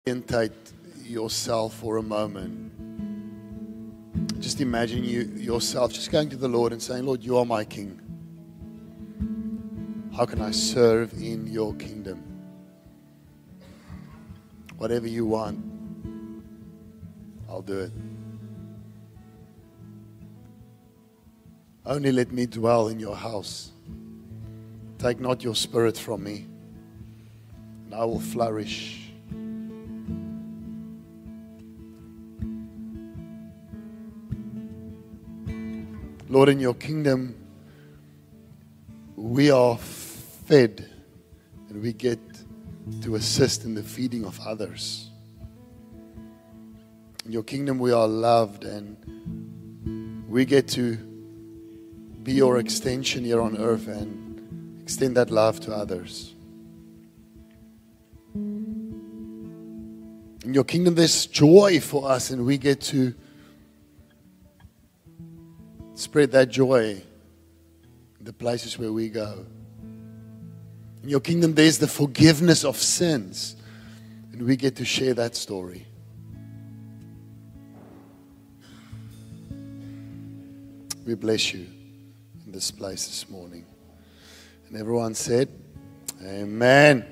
Orientate yourself for a moment. Just imagine yourself just going to the Lord and saying, Lord, you are my King. How can I serve in your kingdom? Whatever you want, I'll do it. Only let me dwell in your house. Take not your spirit from me, and I will flourish. Lord, in your kingdom, we are fed and we get to assist in the feeding of others. In your kingdom, we are loved and we get to be your extension here on earth and extend that love to others. In your kingdom, there's joy for us and we get to spread that joy in the places where we go. In your kingdom, there's the forgiveness of sins, and we get to share that story. We bless you in this place this morning. And everyone said, Amen.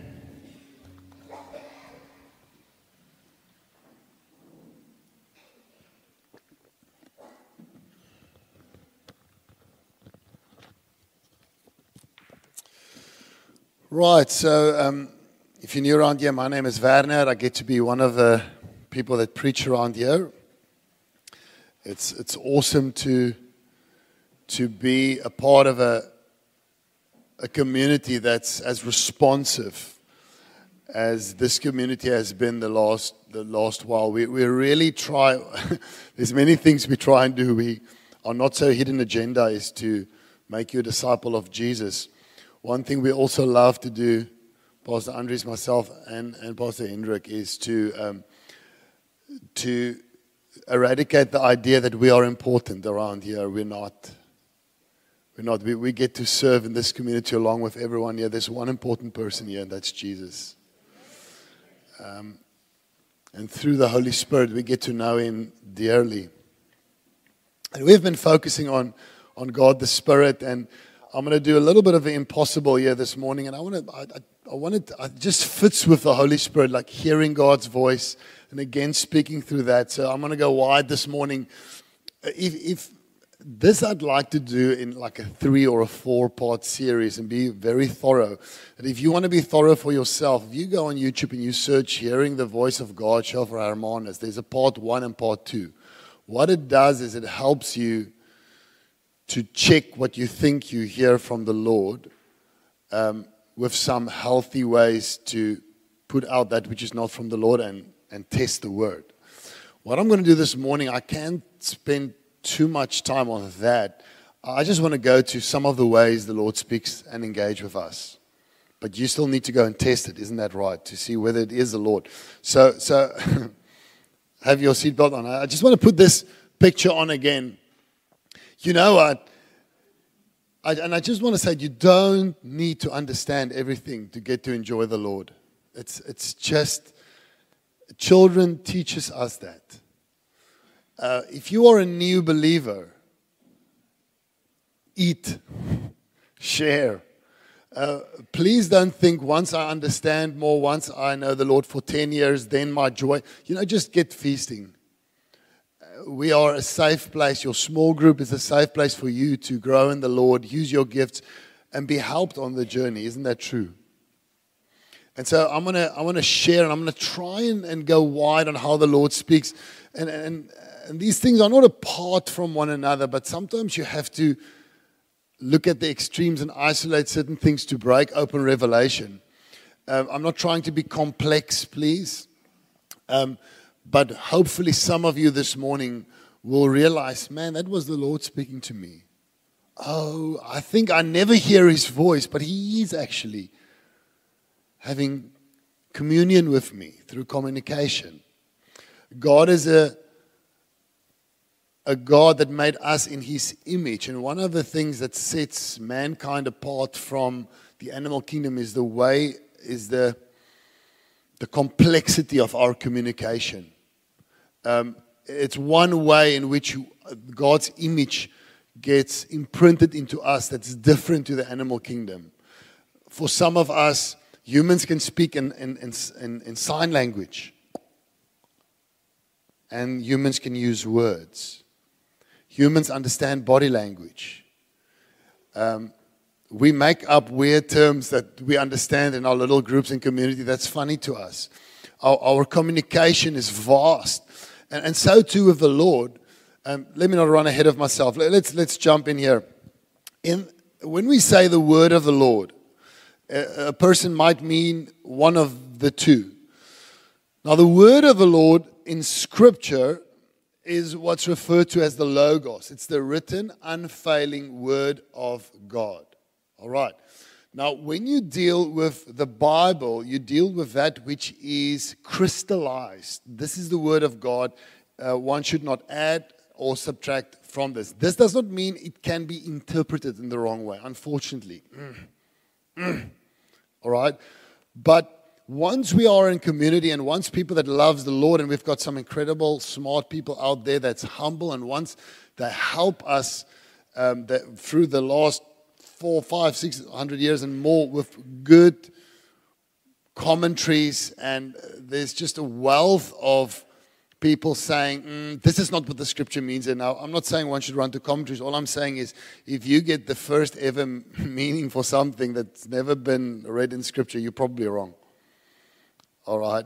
Right, so if you're new around here, my name is Werner. I get to be one of the people that preach around here. It's awesome to be a part of a community that's as responsive as this community has been the last while. We really try. There's many things we try and do. We are not so hidden agenda is to make you a disciple of Jesus. One thing we also love to do, Pastor Andres, myself, and Pastor Hendrik, is to eradicate the idea that we are important around here. We're not. We get to serve in this community along with everyone here. There's one important person here, and that's Jesus. And through the Holy Spirit, we get to know Him dearly. And we've been focusing on God the Spirit, and I'm going to do a little bit of the impossible here this morning, and it just fits with the Holy Spirit, like hearing God's voice, and again speaking through that. So I'm going to go wide this morning. If this I'd like to do in like a 3 or a 4-part series and be very thorough. And if you want to be thorough for yourself, if you go on YouTube and you search "Hearing the Voice of God," Shofar Harmanis, there's a part 1 and part 2. What it does is it helps you to check what you think you hear from the Lord with some healthy ways to put out that which is not from the Lord and test the word. What I'm going to do this morning, I can't spend too much time on that. I just want to go to some of the ways the Lord speaks and engage with us. But you still need to go and test it, isn't that right? To see whether it is the Lord. So have your seatbelt on. I just want to put this picture on again. You know what? I just want to say, you don't need to understand everything to get to enjoy the Lord. It's just, children teaches us that. If you are a new believer, eat, share. Please don't think once I understand more, once I know the Lord for 10 years, then my joy. Just get feasting. We are a safe place. Your small group is a safe place for you to grow in the Lord, use your gifts, and be helped on the journey. Isn't that true? And so I want to share, and I'm going to try and go wide on how the Lord speaks. And these things are not apart from one another, but sometimes you have to look at the extremes and isolate certain things to break open revelation. I'm not trying to be complex, please. But hopefully some of you this morning will realize, man, that was the Lord speaking to me. Oh, I think I never hear His voice, but He is actually having communion with me through communication. God is a God that made us in His image. And one of the things that sets mankind apart from the animal kingdom is the the complexity of our communication. It's one way in which God's image gets imprinted into us that's different to the animal kingdom. For some of us, humans can speak in sign language. And humans can use words. Humans understand body language. We make up weird terms that we understand in our little groups and community. That's funny to us. Our communication is vast. And so too with the Lord. Let me not run ahead of myself. Let's jump in here. When we say the word of the Lord, a person might mean one of the two. Now, the word of the Lord in Scripture is what's referred to as the Logos. It's the written, unfailing word of God. All right. Now, when you deal with the Bible, you deal with that which is crystallized. This is the word of God. One should not add or subtract from this. This does not mean it can be interpreted in the wrong way, unfortunately. All right? But once we are in community and once people that loves the Lord, and we've got some incredible, smart people out there that's humble, and once they help us through the last 400, 500, 600 years and more with good commentaries, and there's just a wealth of people saying, this is not what the Scripture means. And now, I'm not saying one should run to commentaries. All I'm saying is, if you get the first ever meaning for something that's never been read in Scripture, you're probably wrong. All right.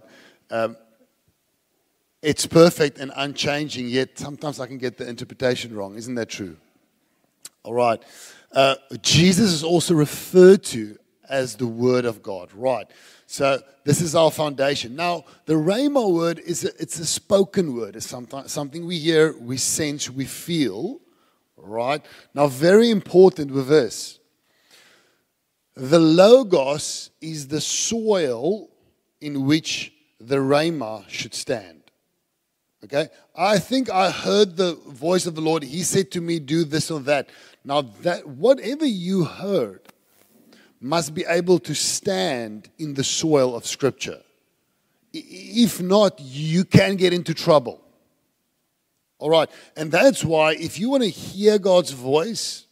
It's perfect and unchanging, yet sometimes I can get the interpretation wrong. Isn't that true? All right. Jesus is also referred to as the Word of God. Right. So this is our foundation. Now, the Rhema word it's a spoken word. It's something we hear, we sense, we feel. Right. Now, very important with this. The Logos is the soil in which the Rhema should stand. Okay? I think I heard the voice of the Lord. He said to me, do this or that. Now, that whatever you heard must be able to stand in the soil of Scripture. If not, you can get into trouble. All right? And that's why if you want to hear God's voice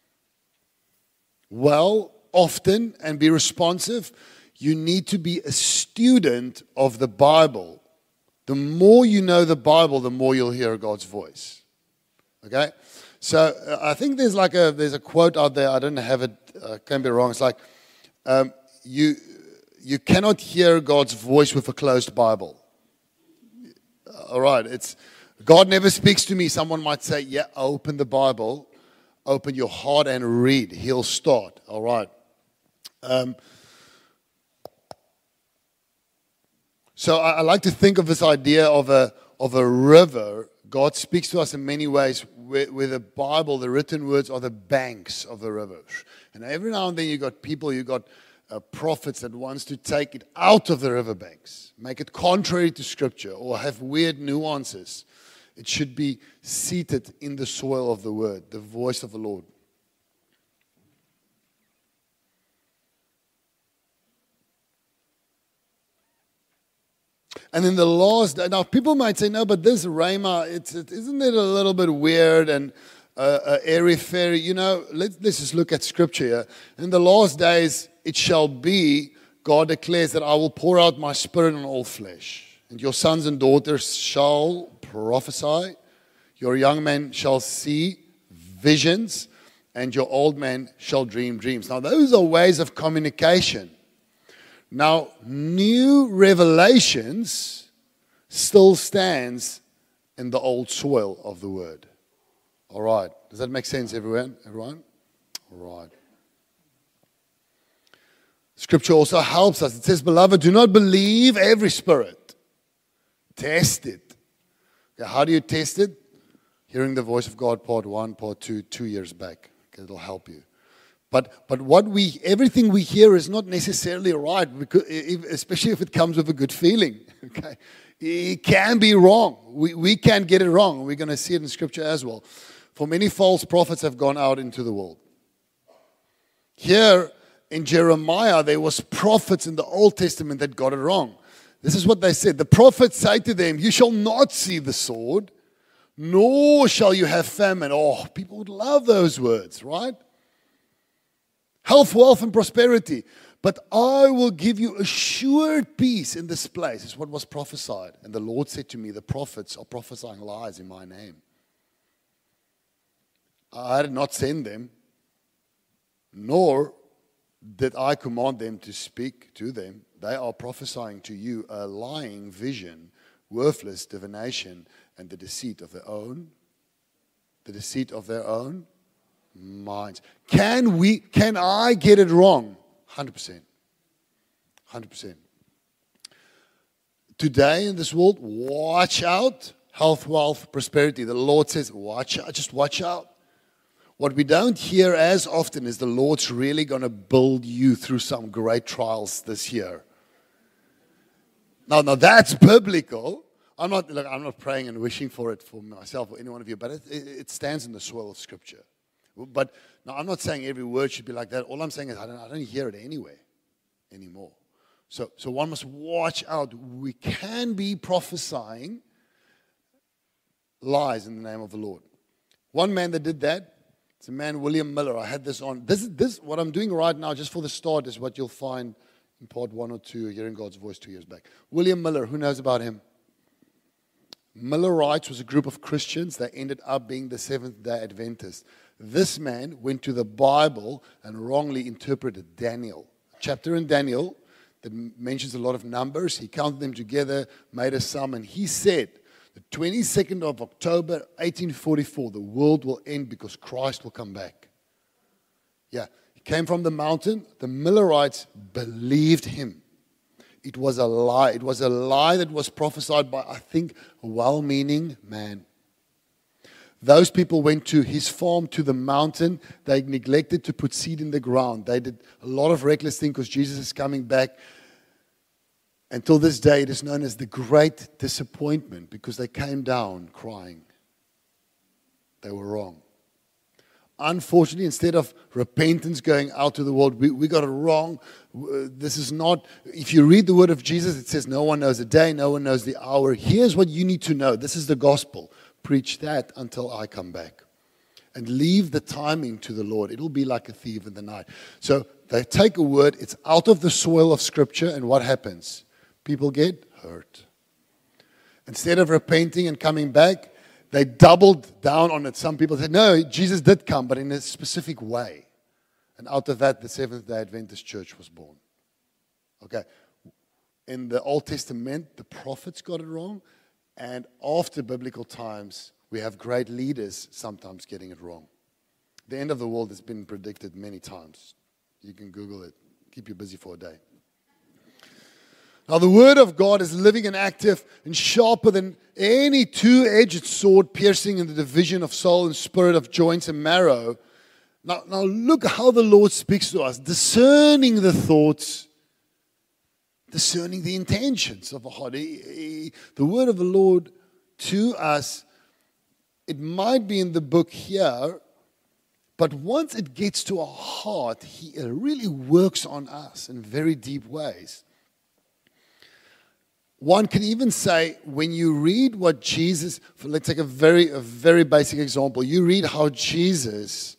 well, often, and be responsive, you need to be a student of the Bible. The more you know the Bible, the more you'll hear God's voice. Okay? So I think there's a quote out there. I don't have it. Can't be wrong. It's like you cannot hear God's voice with a closed Bible. All right. It's God never speaks to me. Someone might say, "Yeah, open the Bible, open your heart and read." He'll start. All right. So I like to think of this idea of a river. God speaks to us in many ways where the Bible, the written words, are the banks of the river. And every now and then you got prophets that wants to take it out of the riverbanks, make it contrary to Scripture, or have weird nuances. It should be seated in the soil of the Word, the voice of the Lord. And in the last day, now people might say, no, but this Rhema, isn't it a little bit weird and airy-fairy? You know, let's just look at Scripture here. In the last days, it shall be, God declares that I will pour out my Spirit on all flesh. And your sons and daughters shall prophesy. Your young men shall see visions. And your old men shall dream dreams. Now, those are ways of communication. Now, new revelations still stands in the old soil of the Word. All right. Does that make sense, everyone? All right. Scripture also helps us. It says, beloved, do not believe every spirit. Test it. Okay, how do you test it? Hearing the voice of God, part 1, part 2, 2 years back. Okay, it'll help you. But everything we hear is not necessarily right, because, especially if it comes with a good feeling. Okay, it can be wrong. We can get it wrong. We're going to see it in Scripture as well. For many false prophets have gone out into the world. Here in Jeremiah, there was prophets in the Old Testament that got it wrong. This is what they said. The prophets say to them, you shall not see the sword, nor shall you have famine. Oh, people would love those words, right? Health, wealth, and prosperity. But I will give you assured peace in this place. Is what was prophesied. And the Lord said to me, the prophets are prophesying lies in my name. I did not send them, nor did I command them to speak to them. They are prophesying to you a lying vision, worthless divination, and the deceit of their own minds. Can I get it wrong? 100%. 100%. Today in this world, watch out. Health, wealth, prosperity. The Lord says, watch out. Just watch out. What we don't hear as often is the Lord's really going to build you through some great trials this year. Now that's biblical. I'm not praying and wishing for it for myself or any one of you, but it stands in the soil of Scripture. But now I'm not saying every word should be like that. All I'm saying is I don't hear it anymore. So one must watch out. We can be prophesying lies in the name of the Lord. One man that did that, it's a man, William Miller. I had this on. This what I'm doing right now, just for the start, is what you'll find in part 1 or 2, Hearing God's Voice 2 years back. William Miller, who knows about him? Millerites was a group of Christians that ended up being the Seventh-day Adventists. This man went to the Bible and wrongly interpreted Daniel. A chapter in Daniel that mentions a lot of numbers. He counted them together, made a sum, and he said, the 22nd of October, 1844, the world will end because Christ will come back. Yeah, he came from the mountain. The Millerites believed him. It was a lie. It was a lie that was prophesied by, I think, a well-meaning man. Those people went to his farm, to the mountain. They neglected to put seed in the ground. They did a lot of reckless things because Jesus is coming back. Until this day, it is known as the Great Disappointment because they came down crying. They were wrong. Unfortunately, instead of repentance going out to the world, we got it wrong. This is not, if you read the word of Jesus, it says no one knows the day, no one knows the hour. Here's what you need to know. This is the gospel. Preach that until I come back. And leave the timing to the Lord. It'll be like a thief in the night. So they take a word, it's out of the soil of Scripture, and what happens? People get hurt. Instead of repenting and coming back, they doubled down on it. Some people said, no, Jesus did come, but in a specific way. And out of that, the Seventh-day Adventist Church was born. Okay. In the Old Testament, the prophets got it wrong. And after biblical times, we have great leaders sometimes getting it wrong. The end of the world has been predicted many times. You can Google it. Keep you busy for a day. Now, the Word of God is living and active and sharper than any two-edged sword, piercing in the division of soul and spirit, of joints and marrow. Now look how the Lord speaks to us, discerning the thoughts, discerning the intentions of the heart. The Word of the Lord to us, it might be in the book here, but once it gets to our heart, He really works on us in very deep ways. One can even say, when you read what Jesus, let's take a very basic example. You read how Jesus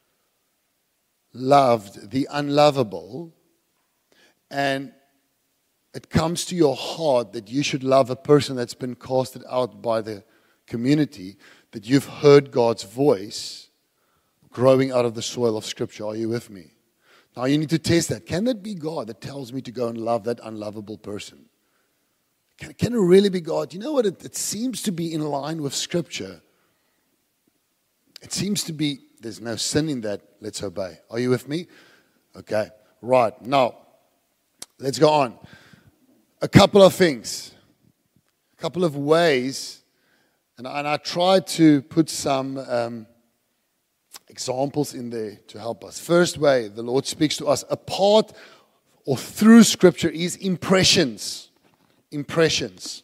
loved the unlovable, and it comes to your heart that you should love a person that's been casted out by the community, that you've heard God's voice growing out of the soil of Scripture. Are you with me? Now you need to test that. Can that be God that tells me to go and love that unlovable person? Can it really be God? You know what? It seems to be in line with Scripture. It seems to be, there's no sin in that. Let's obey. Are you with me? Okay. Right. Now, let's go on. A couple of things. A couple of ways. And I tried to put some examples in there to help us. First way the Lord speaks to us apart or through Scripture is impressions. Impressions.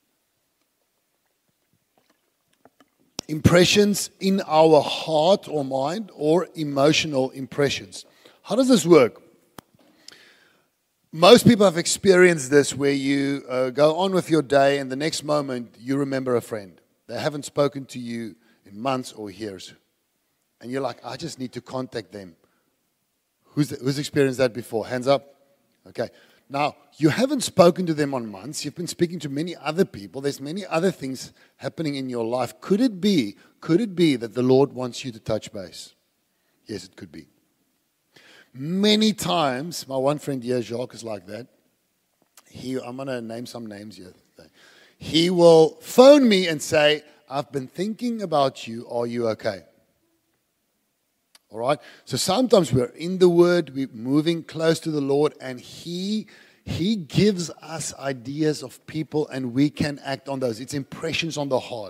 Impressions in our heart or mind, or emotional impressions. How does this work? Most people have experienced this where you go on with your day and the next moment you remember a friend. They haven't spoken to you in months or years. And you're like, I just need to contact them. Who's experienced that before? Hands up. Okay. Now, you haven't spoken to them on months. You've been speaking to many other people. There's many other things happening in your life. Could it be that the Lord wants you to touch base? Yes, it could be. Many times, my one friend here, Jacques, is like that. I'm going to name some names here. He will phone me and say, I've been thinking about you. Are you okay? All right? So sometimes we're in the Word, we're moving close to the Lord, and He gives us ideas of people, and we can act on those. It's impressions on the heart.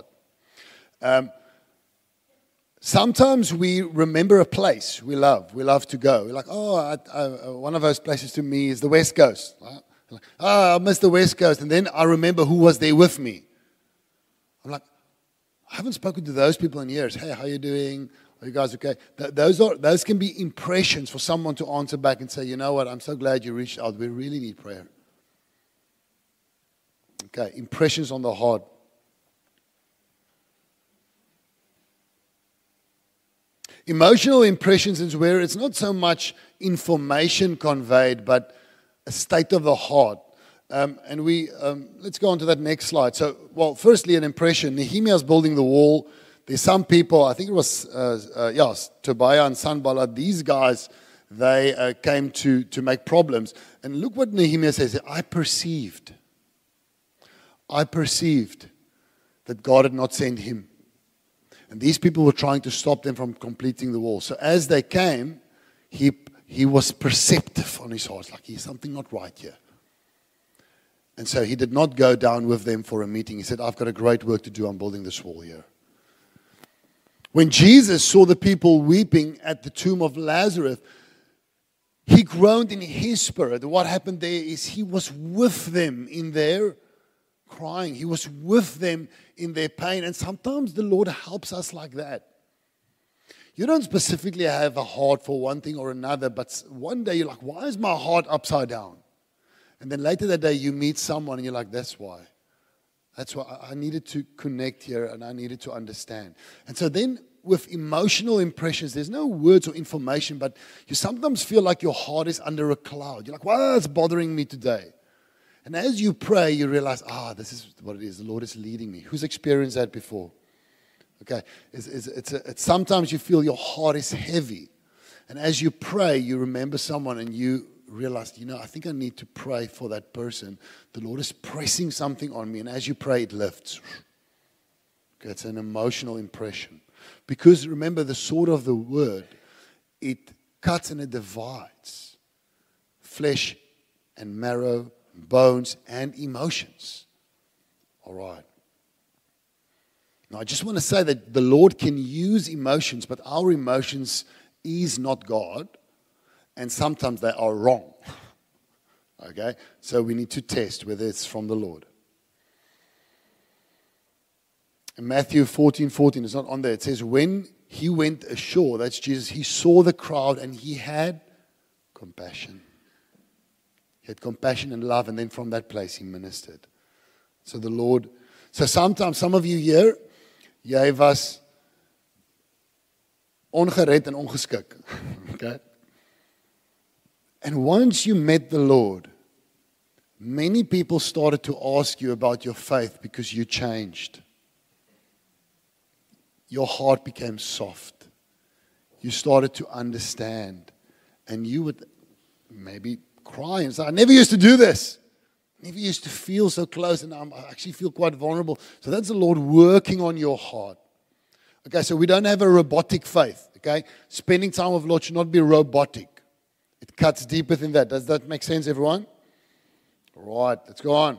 Sometimes we remember a place we love. We love to go. We're like, one of those places to me is the West Coast. Like, I miss the West Coast. And then I remember who was there with me. I'm like, I haven't spoken to those people in years. Hey, how are you doing? Are you guys okay? Those can be impressions for someone to answer back and say, you know what, I'm so glad you reached out. We really need prayer. Okay, impressions on the heart. Emotional impressions is where it's not so much information conveyed, but a state of the heart. And let's go on to that next slide. So, firstly, an impression. Nehemiah's building the wall. There's some people, I think it was, Tobiah and Sanballat. These guys, they came to make problems. And look what Nehemiah says. I perceived that God had not sent him. And these people were trying to stop them from completing the wall. So as they came, he was perceptive on his heart. Like, there's something not right here. And so he did not go down with them for a meeting. He said, I've got a great work to do. I'm building this wall here. When Jesus saw the people weeping at the tomb of Lazarus, he groaned in his spirit. What happened there is he was with them in their crying. He was with them in their pain. And sometimes the Lord helps us like that. You don't specifically have a heart for one thing or another, but one day you're like, why is my heart upside down? And then later that day you meet someone and you're like, that's why. That's why I needed to connect here and I needed to understand. And so then with emotional impressions, there's no words or information, but you sometimes feel like your heart is under a cloud. You're like, what's bothering me today? And as you pray, you realize, this is what it is. The Lord is leading me. Who's experienced that before? Okay. It's sometimes you feel your heart is heavy. And as you pray, you remember someone and you realize, I think I need to pray for that person. The Lord is pressing something on me. And as you pray, it lifts. Okay, it's an emotional impression. Because remember, the sword of the word, it cuts and it divides flesh and marrow, bones and emotions. All right. Now, I just want to say that the Lord can use emotions, but our emotions is not God, and sometimes they are wrong. Okay? So we need to test whether it's from the Lord. In Matthew 14:14, it's not on there. It says, when he went ashore, that's Jesus, he saw the crowd and he had compassion. He had compassion and love, and then from that place he ministered. So the Lord, sometimes some of you here, jy was ongered en ongeskik. Okay? And once you met the Lord, many people started to ask you about your faith because you changed. Your heart became soft. You started to understand. And you would maybe cry and say, I never used to do this. Never used to feel so close, and I actually feel quite vulnerable. So that's the Lord working on your heart. Okay, so we don't have a robotic faith. Okay, spending time with the Lord should not be robotic. It cuts deeper than that. Does that make sense, everyone? All right, let's go on.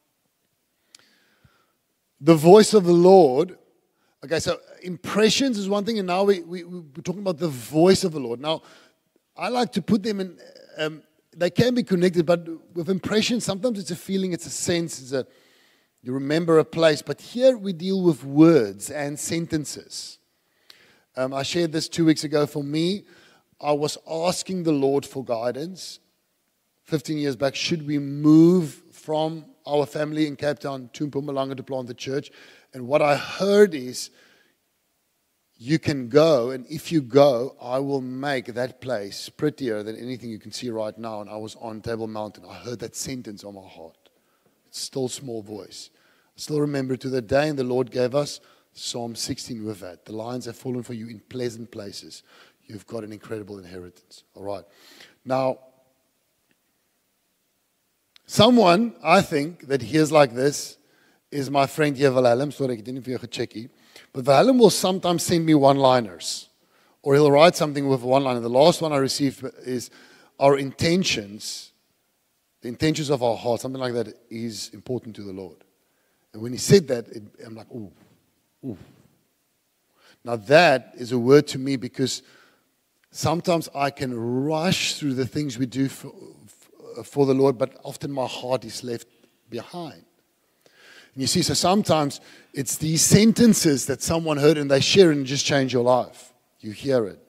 The voice of the Lord. Okay, so impressions is one thing, and now we're talking about the voice of the Lord. Now, I like to put them in. They can be connected, but with impressions, sometimes it's a feeling, it's a sense, you remember a place. But here we deal with words and sentences. I shared this 2 weeks ago. For me, I was asking the Lord for guidance, 15 years back, should we move from our family in Cape Town to Mpumalanga to plant the church? And what I heard is, you can go, and if you go, I will make that place prettier than anything you can see right now. And I was on Table Mountain. I heard that sentence on my heart. It's still small voice. I still remember to the day, and the Lord gave us Psalm 16 with that. The lions have fallen for you in pleasant places. You've got an incredible inheritance. All right. Now, someone, I think, that hears like this is my friend here, Wilhelm. Sorry, ek het nie vir jou gecheck hier. But Wilhelm will sometimes send me one-liners. Or he'll write something with a one-liner. The last one I received is our intentions, the intentions of our heart, something like that is important to the Lord. And when he said that, I'm like, ooh, ooh. Now that is a word to me because sometimes I can rush through the things we do for the Lord, but often my heart is left behind. And you see, so sometimes it's these sentences that someone heard and they share and just change your life. You hear it.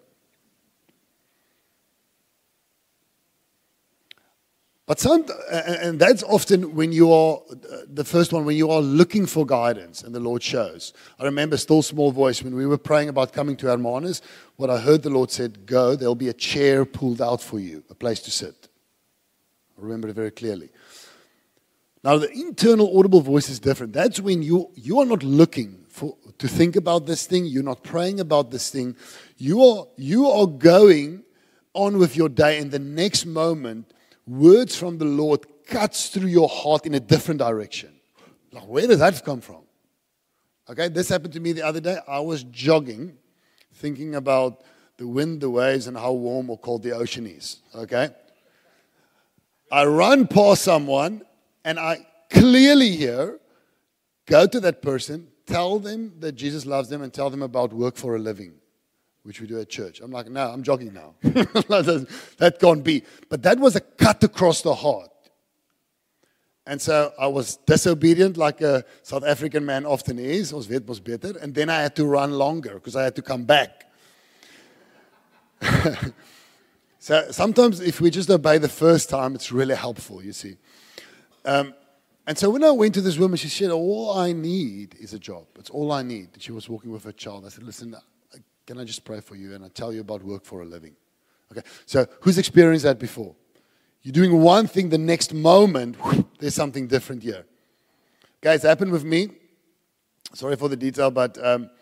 But and that's often when you are, the first one, when you are looking for guidance and the Lord shows. I remember still small voice when we were praying about coming to Hermanus, what I heard the Lord said, go, there'll be a chair pulled out for you, a place to sit. I remember it very clearly. Now the internal audible voice is different. That's when you are not looking to think about this thing, you're not praying about this thing. You are going on with your day, and the next moment words from the Lord cuts through your heart in a different direction. Like, where does that come from? Okay, this happened to me the other day. I was jogging, thinking about the wind, the waves, and how warm or cold the ocean is. Okay? I run past someone, and I clearly hear, go to that person, tell them that Jesus loves them, and tell them about work for a living, which we do at church. I'm like, no, I'm jogging now. That can't be. But that was a cut across the heart. And so I was disobedient like a South African man often is. Ons weet mos beter. And then I had to run longer because I had to come back. So sometimes if we just obey the first time, it's really helpful, you see. And so when I went to this woman, she said, all I need is a job. It's all I need. And she was walking with her child. I said, listen, can I just pray for you and I tell you about work for a living? Okay, so who's experienced that before? You're doing one thing, the next moment, there's something different here. Guys, it happened with me. Sorry for the detail, but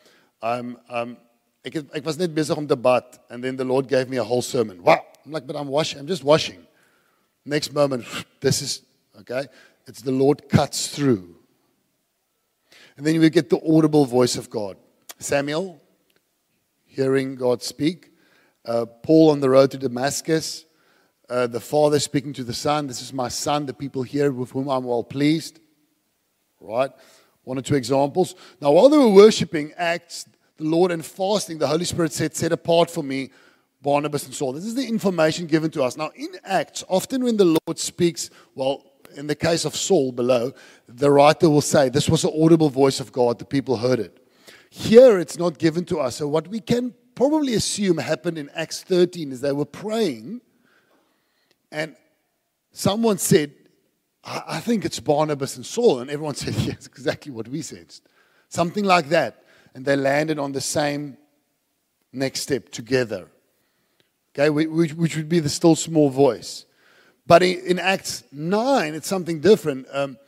ek was net besig om te bad, and then the Lord gave me a whole sermon. Wow! I'm like, but I'm just washing. Next moment, this is, okay, it's the Lord cuts through. And then we get the audible voice of God. Samuel, hearing God speak. Paul on the road to Damascus. The father speaking to the son. This is my son, the people here with whom I'm well pleased. Right? One or two examples. Now, while they were worshiping Acts, the Lord and fasting, the Holy Spirit said, set apart for me Barnabas and Saul. This is the information given to us. Now, in Acts, often when the Lord speaks, well, in the case of Saul below, the writer will say, this was an audible voice of God. The people heard it. Here, it's not given to us. So what we can probably assume happened in Acts 13 is they were praying, and someone said, I think it's Barnabas and Saul. And everyone said, yes, exactly what we sensed. Something like that. And they landed on the same next step together. Okay, which would be the still small voice. But in Acts 9, it's something different.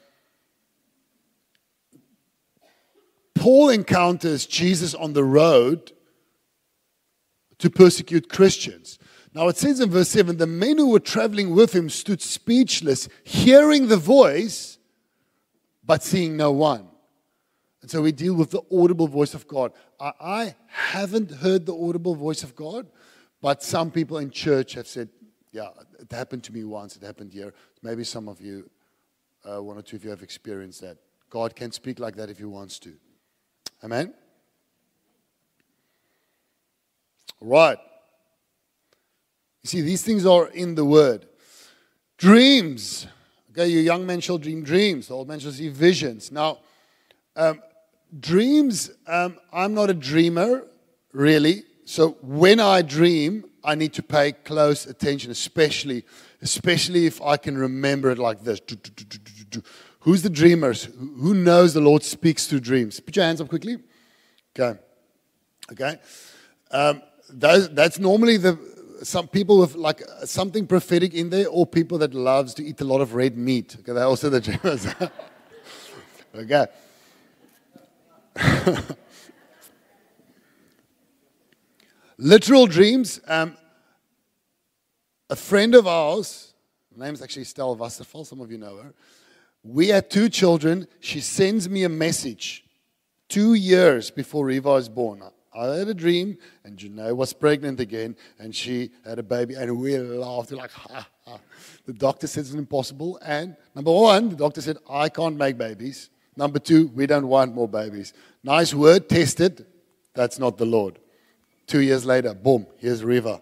Paul encounters Jesus on the road to persecute Christians. Now it says in verse 7, the men who were traveling with him stood speechless, hearing the voice, but seeing no one. And so we deal with the audible voice of God. I haven't heard the audible voice of God, but some people in church have said, yeah, it happened to me once, it happened here. Maybe some of you, one or two of you have experienced that. God can speak like that if he wants to. Amen? Right. You see, these things are in the Word. Dreams. Okay, your young man shall dream dreams. The old man shall see visions. Now, dreams, I'm not a dreamer, really. So when I dream, I need to pay close attention, especially especially if I can remember it like this. Who's the dreamers? Who knows the Lord speaks through dreams? Put your hands up quickly. Okay. That's normally some people with like something prophetic in there, or people that loves to eat a lot of red meat. Okay, they're also the dreamers. Okay. Literal dreams. A friend of ours, her name's actually Stella Wasserfall, some of you know her. We had 2 children. She sends me a message 2 years before Riva was born. I had a dream, and Janae was pregnant again, and she had a baby, and we laughed. We're like, ha, ha. The doctor said it's impossible, and number 1, the doctor said, I can't make babies. Number 2, we don't want more babies. Nice word, tested. That's not the Lord. 2 years later, boom, here's Riva.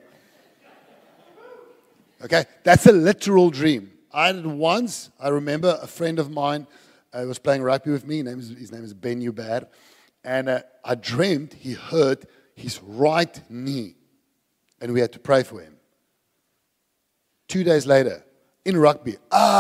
Okay, that's a literal dream. I had it once. I remember a friend of mine was playing rugby with me. His name is Ben Hubert. And I dreamed he hurt his right knee. And we had to pray for him. 2 days later, in rugby,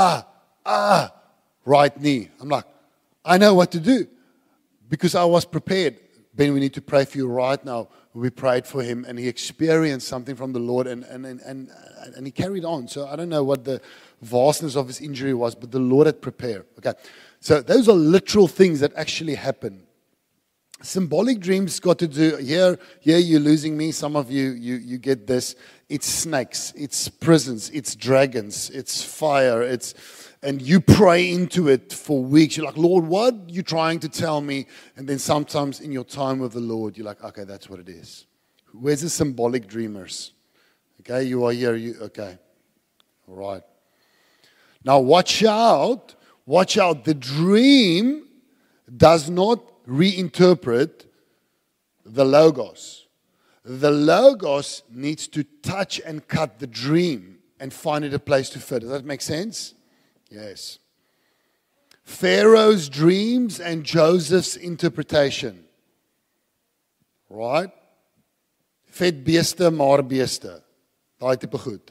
right knee. I'm like, I know what to do. Because I was prepared. Ben, we need to pray for you right now. We prayed for him, and he experienced something from the Lord, and he carried on. So I don't know what the vastness of his injury was, but the Lord had prepared. Okay, so those are literal things that actually happen. Symbolic dreams got to do, here you're losing me. Some of you get this. It's snakes, it's prisons, it's dragons, it's fire, and you pray into it for weeks. You're like, Lord, what are you trying to tell me? And then sometimes in your time with the Lord, you're like, okay, that's what it is. Where's the symbolic dreamers? Okay, you are here. Okay, all right. Now watch out. Watch out. The dream does not reinterpret the Logos. The Logos needs to touch and cut the dream and find it a place to fit. Does that make sense? Yes. Pharaoh's dreams and Joseph's interpretation. Right? Vet beeste, maar beeste. Daai tipe goed.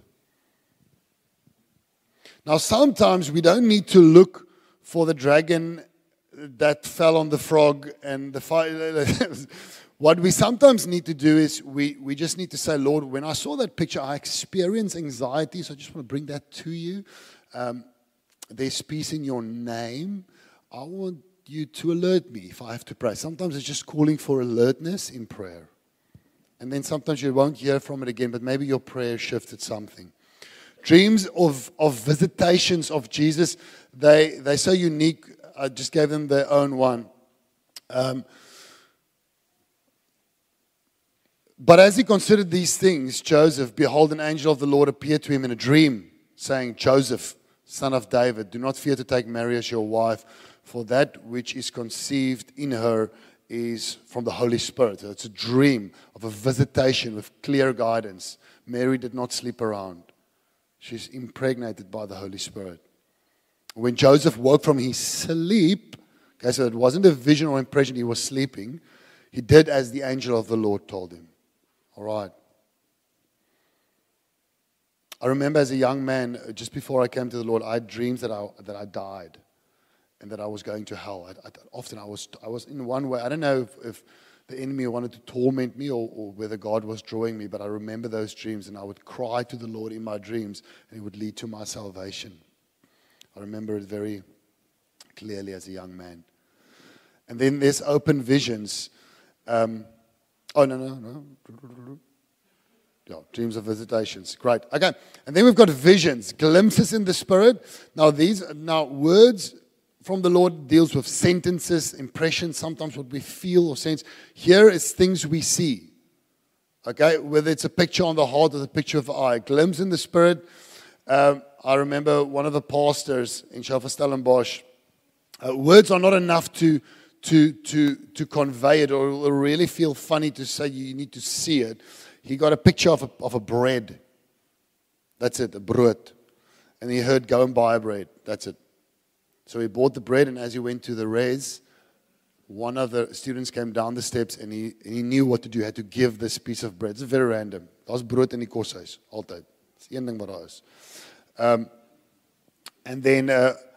Now sometimes we don't need to look for the dragon that fell on the frog and the fire. What we sometimes need to do is we just need to say, Lord, when I saw that picture, I experienced anxiety, so I just want to bring that to you. There's peace in your name. I want you to alert me if I have to pray. Sometimes it's just calling for alertness in prayer. And then sometimes you won't hear from it again, but maybe your prayer shifted something. Dreams of visitations of Jesus, they're so unique. I just gave them their own one. But as he considered these things, Joseph, behold, an angel of the Lord appeared to him in a dream, saying, Joseph, son of David, do not fear to take Mary as your wife, for that which is conceived in her is from the Holy Spirit. So it's a dream of a visitation with clear guidance. Mary did not sleep around. She's impregnated by the Holy Spirit. When Joseph woke from his sleep, okay, so it wasn't a vision or impression, he was sleeping, he did as the angel of the Lord told him. All right. I remember as a young man, just before I came to the Lord, I had dreams that I died and that I was going to hell. Often I was in one way, I don't know if the enemy wanted to torment me or whether God was drawing me, but I remember those dreams, and I would cry to the Lord in my dreams, and it would lead to my salvation. I remember it very clearly as a young man. And then there's open visions. No. Yeah, dreams of visitations. Great. Okay. And then we've got visions, glimpses in the Spirit. Now words from the Lord deals with sentences, impressions, sometimes what we feel or sense. Here is things we see. Okay, whether it's a picture on the heart or the picture of the eye. Glimpse in the Spirit. I remember one of the pastors in Stellenbosch. Words are not enough to convey it, or it will really feel funny to say. You need to see it. He got a picture of a bread. That's it, a brood. And he heard, go and buy a bread. That's it. So he bought the bread, and as he went to the res, one of the students came down the steps, and he knew what to do. He had to give this piece of bread. It's very random. Daar's brood in die koshuis, altyd. Dis een ding wat daar is. And then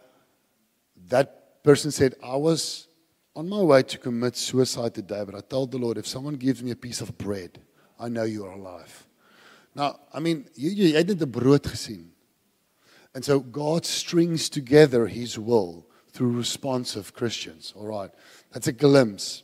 that person said, I was on my way to commit suicide today, but I told the Lord, if someone gives me a piece of bread, I know you are alive. Now, I mean, jy het net 'n brood gesien. And so God strings together His will through responsive Christians. All right, that's a glimpse.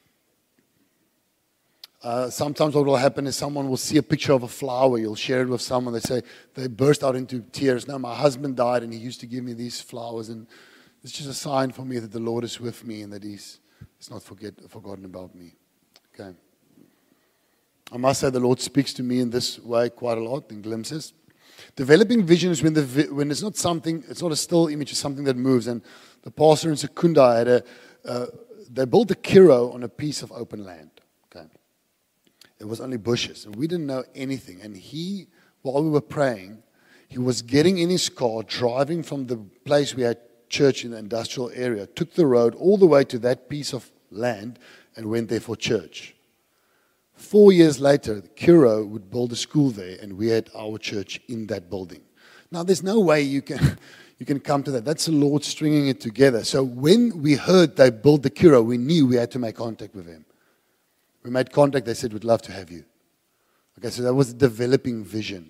Sometimes what will happen is someone will see a picture of a flower. You'll share it with someone. They say, they burst out into tears. Now, my husband died and he used to give me these flowers. And it's just a sign for me that the Lord is with me and that He's not forgotten about me. Okay. I must say the Lord speaks to me in this way quite a lot, in glimpses. Developing vision is when it's not something, it's not a still image, it's something that moves. And the pastor in Secunda had they built a kiro on a piece of open land. Okay. It was only bushes, and we didn't know anything. And he, while we were praying, he was getting in his car, driving from the place we had church in the industrial area, took the road all the way to that piece of land and went there for church. 4 years later, the Kiro would build a school there, and we had our church in that building. Now, there's no way you can come to that. That's the Lord stringing it together. So when we heard they built the Kiro, we knew we had to make contact with Him. We made contact. They said, we'd love to have you. Okay, so that was developing vision.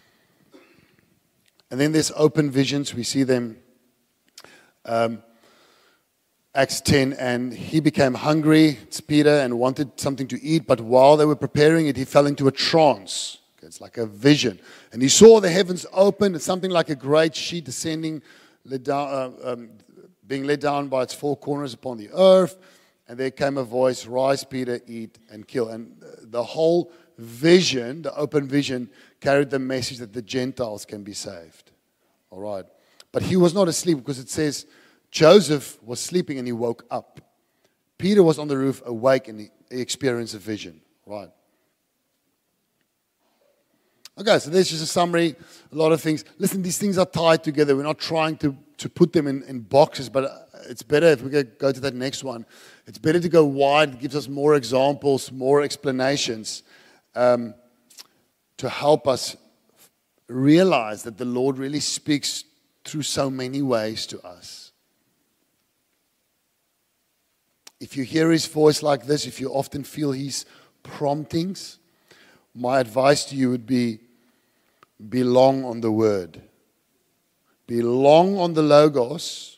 And then there's open visions. We see them. Acts 10, and he became hungry, it's Peter, and wanted something to eat. But while they were preparing it, he fell into a trance. Okay, it's like a vision. And he saw the heavens open. It's something like a great sheet descending, being let down by its four corners upon the earth. And there came a voice, rise, Peter, eat and kill. And the whole vision, the open vision, carried the message that the Gentiles can be saved. All right. But he was not asleep, because it says Joseph was sleeping and he woke up. Peter was on the roof awake and he experienced a vision. Right. Okay, so there's just a summary, a lot of things. Listen, these things are tied together. We're not trying to put them in boxes, but it's better if we go to that next one. It's better to go wide. It gives us more examples, more explanations to help us realize that the Lord really speaks through so many ways to us. If you hear His voice like this, if you often feel His promptings, my advice to you would be long on the Word. Be long on the Logos.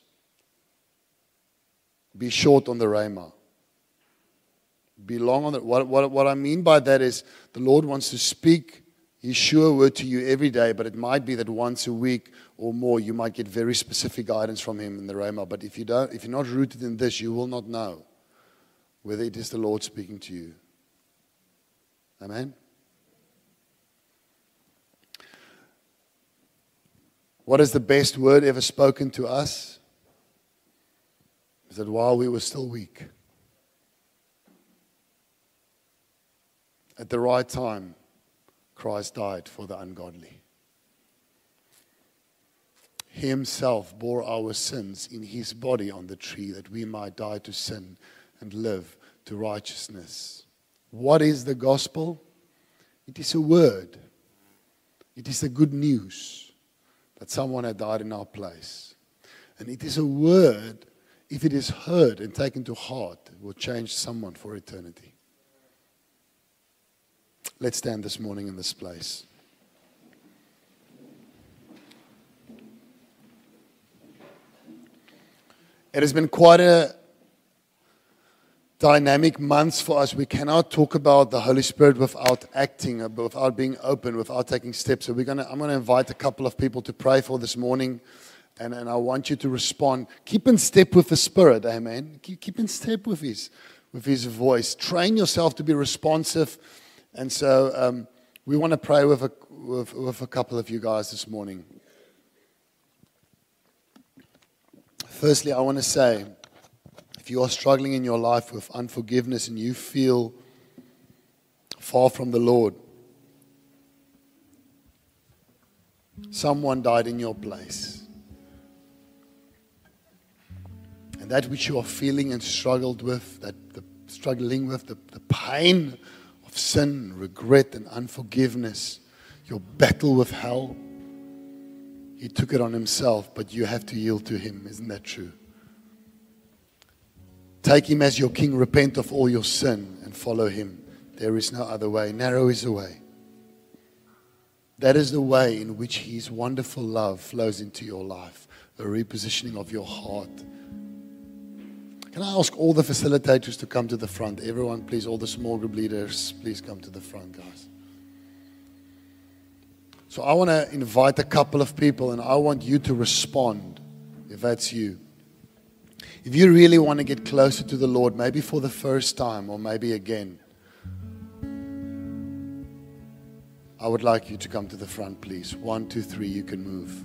Be short on the Rhema. Be long on the... What I mean by that is the Lord wants to speak His sure word to you every day, but it might be that once a week or more you might get very specific guidance from Him in the Rhema. But if you're not rooted in this, you will not know whether it is the Lord speaking to you. Amen? What is the best word ever spoken to us? Is that while we were still weak, at the right time, Christ died for the ungodly. He Himself bore our sins in His body on the tree, that we might die to sin and live to righteousness. What is the gospel? It is a word. It is the good news that someone had died in our place. And it is a word, if it is heard and taken to heart, it will change someone for eternity. Let's stand this morning in this place. It has been quite a dynamic months for us. We cannot talk about the Holy Spirit without acting, without being open, without taking steps. So I'm going to invite a couple of people to pray for this morning, and I want you to respond. Keep in step with the Spirit, amen. Keep in step with His voice. Train yourself to be responsive. And so we want to pray with a couple of you guys this morning. Firstly, I want to say, if you are struggling in your life with unforgiveness and you feel far from the Lord, someone died in your place. And that which you are feeling and struggling with, the pain of sin, regret, and unforgiveness, your battle with hell, He took it on himself, but you have to yield to him. Isn't that true? Take him as your king, repent of all your sin, and follow him. There is no other way. Narrow is the way. That is the way in which his wonderful love flows into your life, a repositioning of your heart. Can I ask all the facilitators to come to the front? Everyone, please, all the small group leaders, please come to the front, guys. So I want to invite a couple of people, and I want you to respond, if that's you. If you really want to get closer to the Lord, maybe for the first time or maybe again, I would like you to come to the front, please. 1, 2, 3, you can move.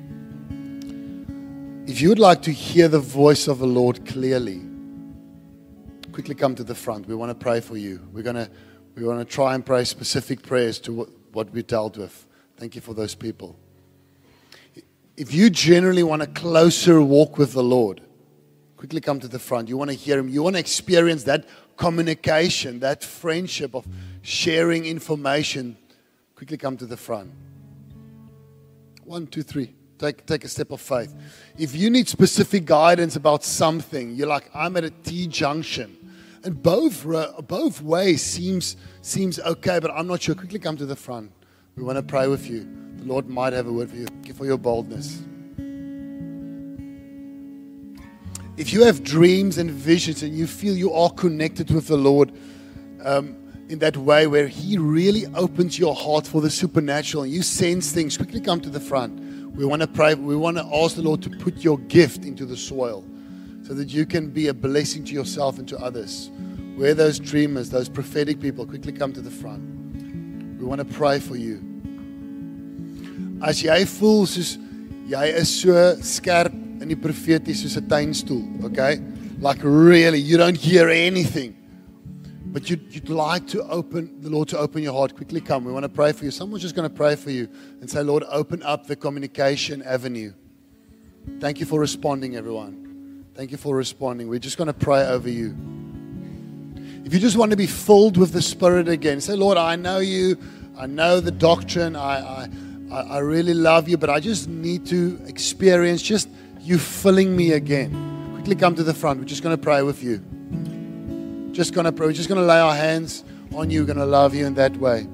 If you would like to hear the voice of the Lord clearly, quickly come to the front. We want to pray for you. We want to try and pray specific prayers to what we dealt with. Thank you for those people. If you generally want a closer walk with the Lord, quickly come to the front. You want to hear him. You want to experience that communication, that friendship of sharing information. Quickly come to the front. 1, 2, 3. Take a step of faith. If you need specific guidance about something, you're like, I'm at a T-junction. And both ways seems okay, but I'm not sure. Quickly come to the front. We want to pray with you. The Lord might have a word for you. Thank you for your boldness. If you have dreams and visions and you feel you are connected with the Lord, in that way where he really opens your heart for the supernatural and you sense things, quickly come to the front. We want to pray. We want to ask the Lord to put your gift into the soil so that you can be a blessing to yourself and to others. Where those dreamers, those prophetic people, quickly come to the front. We want to pray for you. As jy voel soos jy is so skerp in die profeties soos 'n tuinstoel, okay? Like really, you don't hear anything. But you'd like to the Lord to open your heart. Quickly come. We want to pray for you. Someone's just going to pray for you and say, Lord, open up the communication avenue. Thank you for responding, everyone. Thank you for responding. We're just going to pray over you. If you just want to be filled with the Spirit again, say, Lord, I know you. I know the doctrine. I really love you, but I just need to experience just you filling me again. Quickly come to the front. We're just going to pray with you. Just going to pray. We're just going to lay our hands on you. We're going to love you in that way.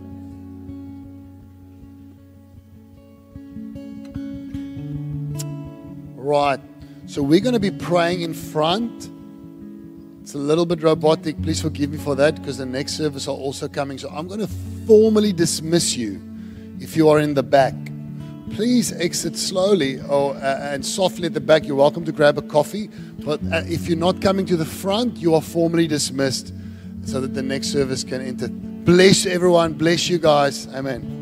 Right. So we're going to be praying in front. It's a little bit robotic. Please forgive me for that because the next service are also coming. So I'm going to formally dismiss you if you are in the back. Please exit slowly and softly at the back. You're welcome to grab a coffee. But if you're not coming to the front, you are formally dismissed so that the next service can enter. Bless everyone. Bless you guys. Amen.